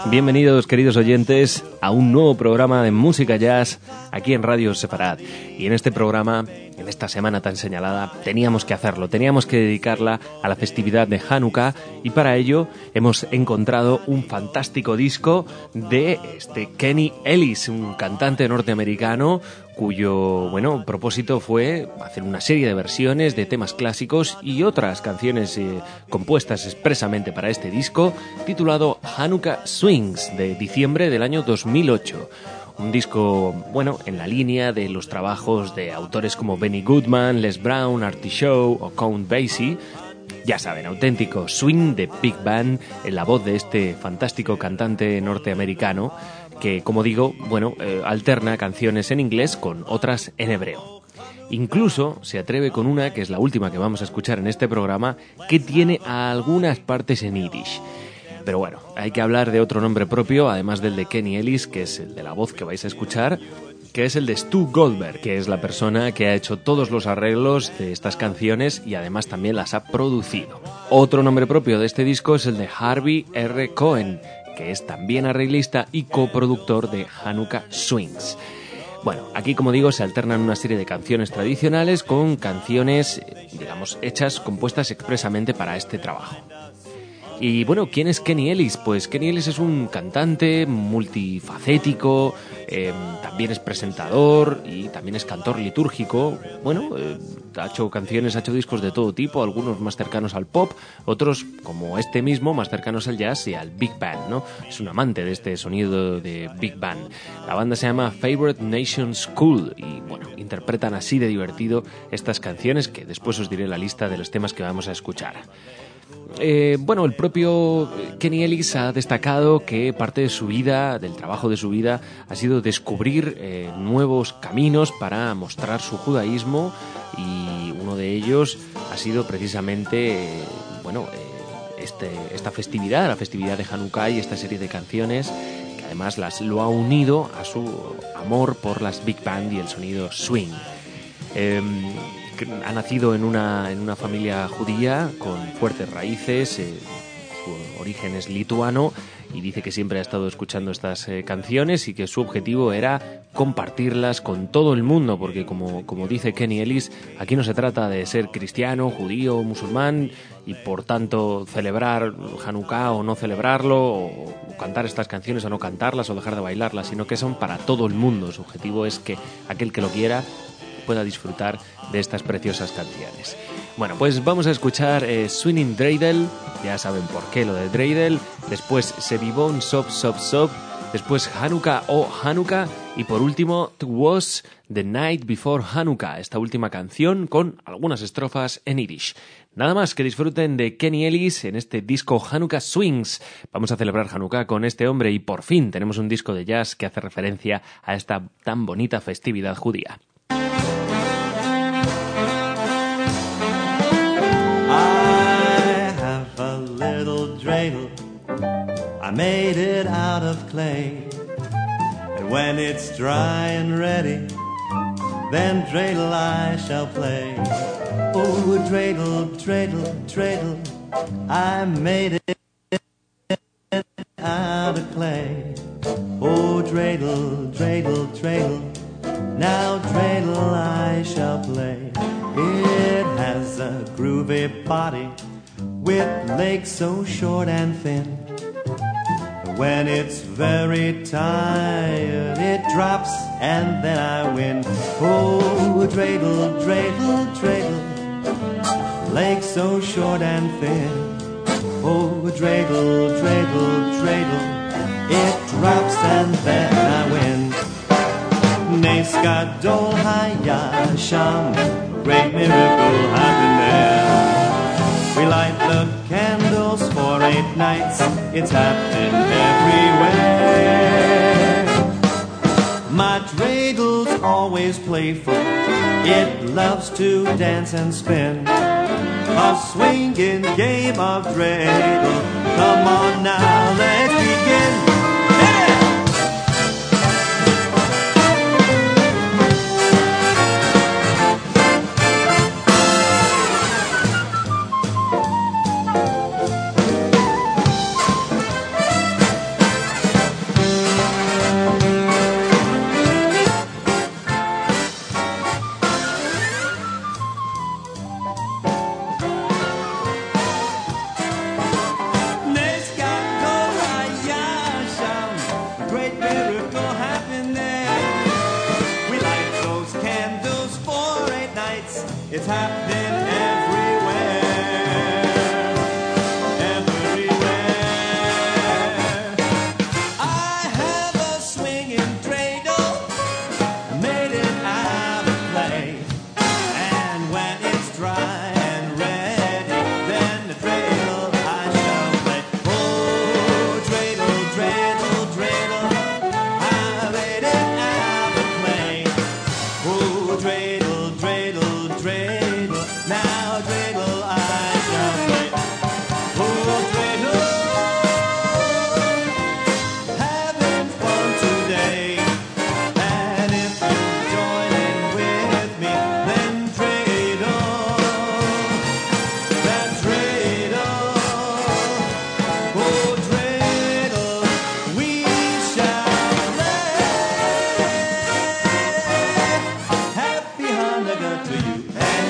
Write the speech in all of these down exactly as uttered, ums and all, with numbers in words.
Bienvenidos, queridos oyentes, a un nuevo programa de música jazz aquí en Radio Sefarad. Y en este programa, en esta semana tan señalada, teníamos que hacerlo, teníamos que dedicarla a la festividad de Hanukkah, y para ello hemos encontrado un fantástico disco de este Kenny Ellis, un cantante norteamericano cuyo, bueno, propósito fue hacer una serie de versiones de temas clásicos y otras canciones eh, compuestas expresamente para este disco, titulado Hanukkah Swings, de diciembre del año dos mil ocho. Un disco, bueno, en la línea de los trabajos de autores como Benny Goodman, Les Brown, Artie Shaw o Count Basie. Ya saben, auténtico swing de big band en la voz de este fantástico cantante norteamericano que, como digo, bueno, eh, alterna canciones en inglés con otras en hebreo. Incluso se atreve con una, que es la última que vamos a escuchar en este programa, que tiene algunas partes en yiddish. Pero bueno, hay que hablar de otro nombre propio, además del de Kenny Ellis, que es el de la voz que vais a escuchar, que es el de Stu Goldberg, que es la persona que ha hecho todos los arreglos de estas canciones y además también las ha producido. Otro nombre propio de este disco es el de Harvey R. Cohen, que es también arreglista y coproductor de Hanukkah Swings. Bueno, aquí, como digo, se alternan una serie de canciones tradicionales con canciones, digamos, hechas, compuestas expresamente para este trabajo. Y bueno, ¿quién es Kenny Ellis? Pues Kenny Ellis es un cantante multifacético, eh, también es presentador y también es cantor litúrgico. Bueno, eh, ha hecho canciones, ha hecho discos de todo tipo, algunos más cercanos al pop, otros, como este mismo, más cercanos al jazz y al big band, ¿no? Es un amante de este sonido de big band. La banda se llama Favorite Nation School y, bueno, interpretan así de divertido estas canciones, que después os diré la lista de los temas que vamos a escuchar. Eh, bueno, el propio Kenny Ellis ha destacado que parte de su vida, del trabajo de su vida, ha sido descubrir eh, nuevos caminos para mostrar su judaísmo, y uno de ellos ha sido precisamente, eh, bueno, eh, este, esta festividad, la festividad de Hanukkah, y esta serie de canciones que además las, lo ha unido a su amor por las big band y el sonido swing. Eh, ha nacido en una, en una familia judía con fuertes raíces, eh, su origen es lituano, y dice que siempre ha estado escuchando estas eh, canciones y que su objetivo era compartirlas con todo el mundo, porque como, como dice Kenny Ellis, aquí no se trata de ser cristiano, judío, musulmán y por tanto celebrar Hanukkah o no celebrarlo, o cantar estas canciones o no cantarlas o dejar de bailarlas, sino que son para todo el mundo. Su objetivo es que aquel que lo quiera pueda disfrutar de estas preciosas canciones. Bueno, pues vamos a escuchar eh, Swingin' Dreidel, ya saben por qué lo de Dreidel, después Sevivon Sop Sop Sop, después Hanukkah o Hanukkah, y por último It Was the Night Before Hanukkah, esta última canción con algunas estrofas en yiddish. Nada más, que disfruten de Kenny Ellis en este disco Hanukkah Swings. Vamos a celebrar Hanukkah con este hombre y por fin tenemos un disco de jazz que hace referencia a esta tan bonita festividad judía. Dreidel, I made it out of clay, and when it's dry and ready, then dreidel I shall play. Oh, dreidel, dreidel, dreidel, I made it out of clay. Oh, dreidel, dreidel, dreidel, now dreidel I shall play. It has a groovy body with legs so short and thin. When it's very tired, it drops and then I win. Oh, dreidel, dreidel, dreidel, legs so short and thin. Oh, dreidel, dreidel, dreidel, it drops and then I win. Nes gadol haya sham, great miracle happened there. We light the candles for eight nights, it's happening everywhere. My dreidel's always playful, it loves to dance and spin. A swinging game of dreidel, come on now, let's begin. It's happening everywhere, everywhere. I have a swinging dreidel, made it out of clay, and when it's dry and ready, then the dreidel I shall play. Oh, dreidel, dreidel, dreidel, I made it out of clay. Oh, dreidel, dreidel, dreidel, now dreidel I shall play. Oh, dreidel, having fun today, and if you join in with me, then dreidel, then dreidel, oh, dreidel, we shall play. Happy Hanukkah to you and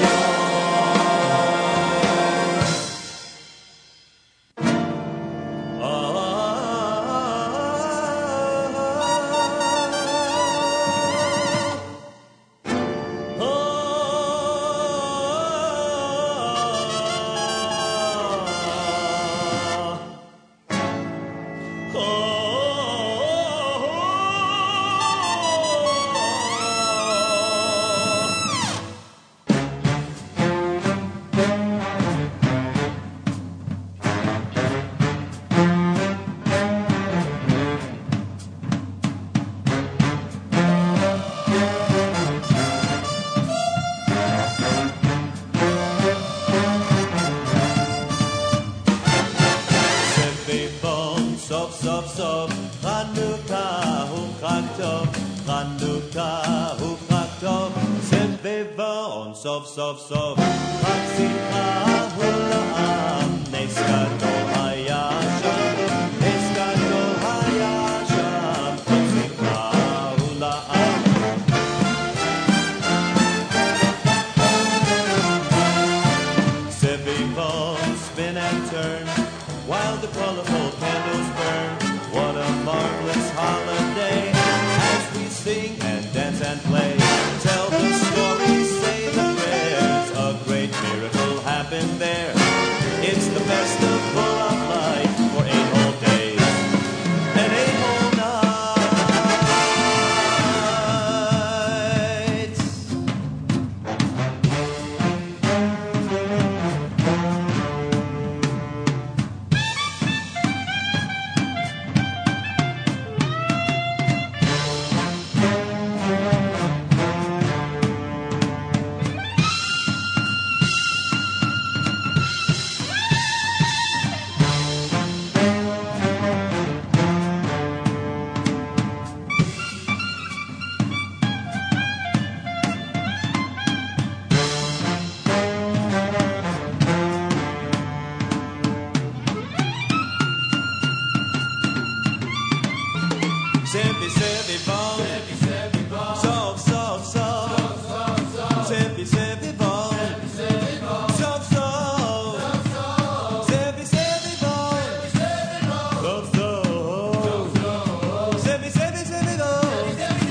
yours. Oh, Sebevon, sof sof sof, Chanukah hu chag tov, Chanukah hu chag tov. Sebevon, sof sof sof, Chag simcha hu la'am, nes gadol haya sham, nes gadol haya sham, Chag simcha hu la'am. Sebevon, spin and turn, while the colorful candles burn. What a marvelous holiday, as we sing and dance and play. Tell the stories, say the prayers, a great miracle happened there. It's the festival of light for eight whole days and eight whole nights. Sevi, sevi, bon. Sof, sof, sof. Sevi, sevi, bon. Sof, sof. Sevi, sevi, bon. Sof, sof. Sevi, sevi, sevi, bon.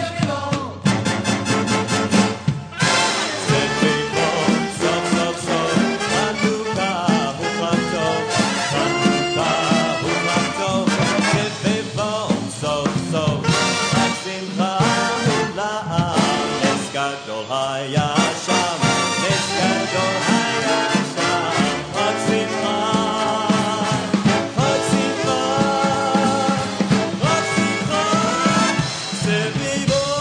Sevi, bon. Sof, sof, sof. Chanukah hu chag tov, Chanukah hu chag tov. Sevi, bon. Sof, sof. Chag simcha hu la'am, nes gadol haya sham, nes gadol haya sham. Chag simcha, chag simcha, chag simcha. Sevi, bon.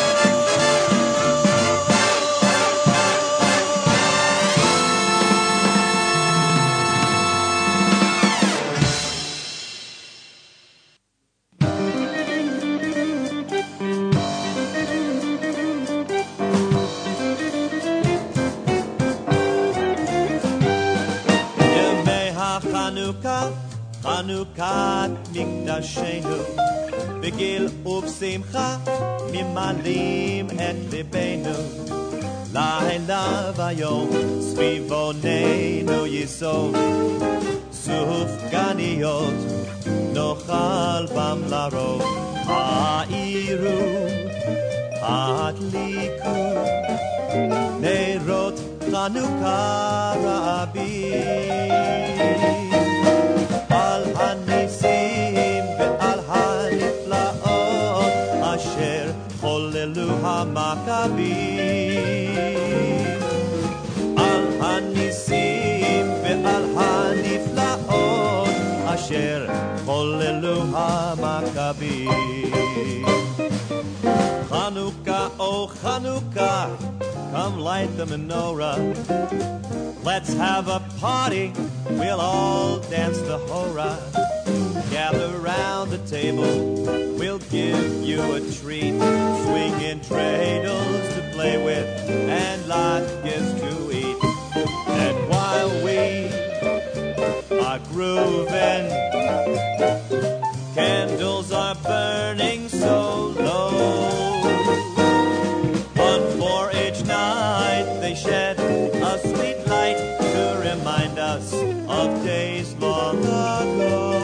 Yemei ha-Chanukah, Chanukat Mikdashenu, Begil ubsimcha, Mimalim et libenu, Laila vayom, Svivonenu yisov, Sufganiyot, Nochal bam larov, Ha'iru, Hadliku, Nerot Hanukkah Rabbi. Al hanisim ve'al haniflaot asher cholelu hamakabim. Al hanisim ve'al haniflaot asher cholelu hamakabim. Chanukah, oh Chanukah, come light the menorah. Let's have a party, we'll all dance the hora. Gather round the table, we'll give you a treat. Swinging dreidels to play with and latkes to eat. And while we are grooving, candles are burning so low. One for each night they shed a sweet light to remind us of days long ago.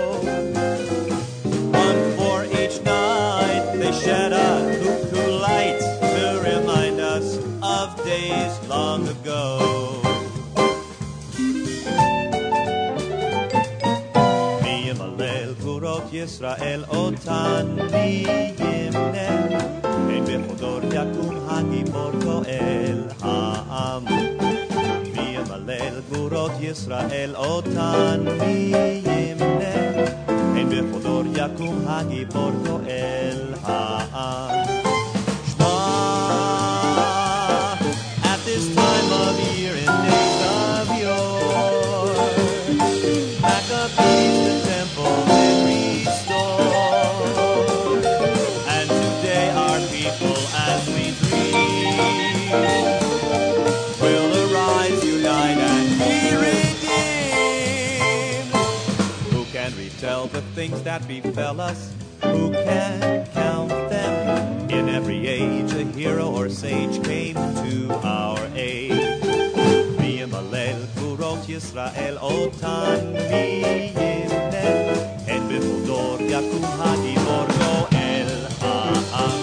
One for each night they shed a cuckoo light to remind us of days long ago. Yisrael otan miyimneh Ein bechodor yakum hagibor goel ha'am V'yamalel gurot Yisrael otan miyimneh Ein bechodor yakum hagibor goel ha'am Shema at this time of year in days of yore Maccabees the temple as we dream, will arise, unite, and be redeemed. Who can retell the things that befell us? Who can count them? In every age, a hero or sage came to our aid. V'yamalel gurot Yisrael otan miyimneh En b'chodor yakum hagibor goel ha'am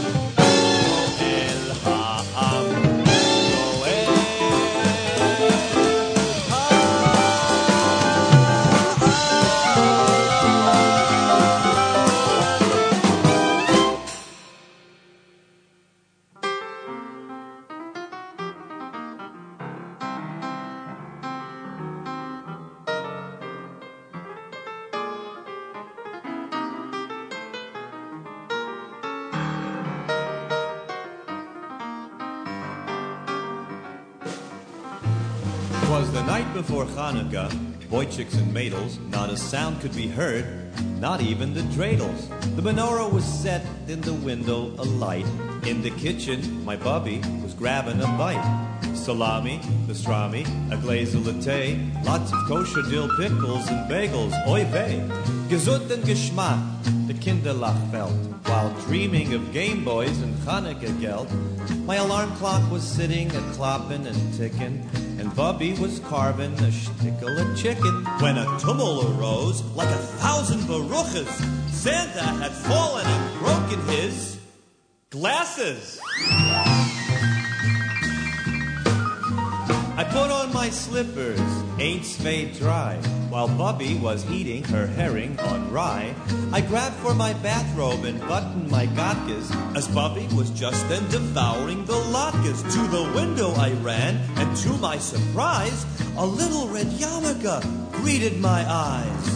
the night before Hanukkah, Wojciks and Madels, not a sound could be heard, not even the dreidels. The menorah was set in the window, a light. In the kitchen, my bubby was grabbing a bite. Salami, pastrami, a glaze of latte, lots of kosher dill pickles and bagels, oy vey. Gesund and Geschmack, the Kinderlach felt, while dreaming of Game Boys and Hanukkah geld. My alarm clock was sitting a clopping and ticking, and Bubby was carving a shtickle of chicken. When a tumult arose, like a thousand baruchas, Santa had fallen and broken his glasses. I put on my slippers, ain't spade dry, while Bubby was eating her herring on rye. I grabbed for my bathrobe and buttoned my gatkes, as Bubby was just then devouring the latkes. To the window I ran, and to my surprise, a little red yarmulke greeted my eyes.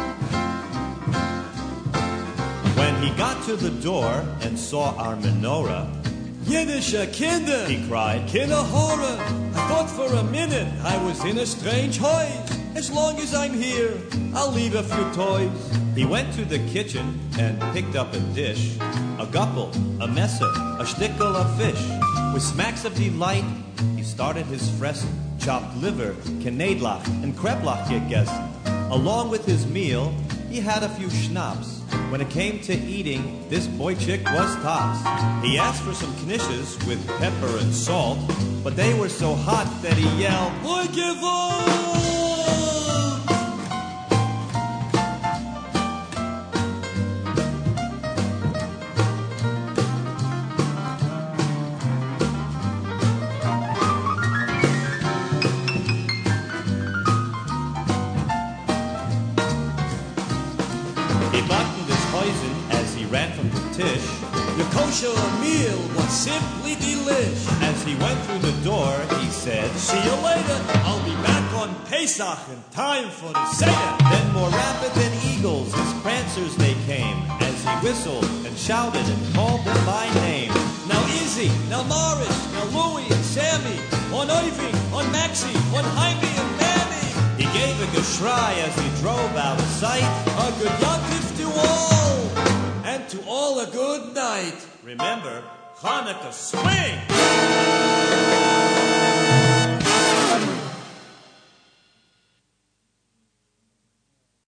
When he got to the door and saw our menorah, Yiddische Kinder, he cried, Kinder horror. I thought for a minute I was in a strange house. As long as I'm here, I'll leave a few toys. He went to the kitchen and picked up a dish, a guppel, a messer, a shtickle of fish. With smacks of delight, he started his fressen, chopped liver, knedlach, and kreplach gegessen. Along with his meal, he had a few schnapps. When it came to eating, this Wojcik was tops. He asked for some knishes with pepper and salt, but they were so hot that he yelled, "I give up!" Your kosher meal was simply delish. As he went through the door, he said, See you later. I'll be back on Pesach in time for the Seder. Then more rapid than eagles, his prancers they came, as he whistled and shouted and called them by name. Now Izzy, now Morris, now Louie and Sammy, on Irving, on Maxie, on Jaime and Manny. He gave a geschrei as he drove out of sight. A good yontif to all, and to all a good night. Remember, Hanukkah swing!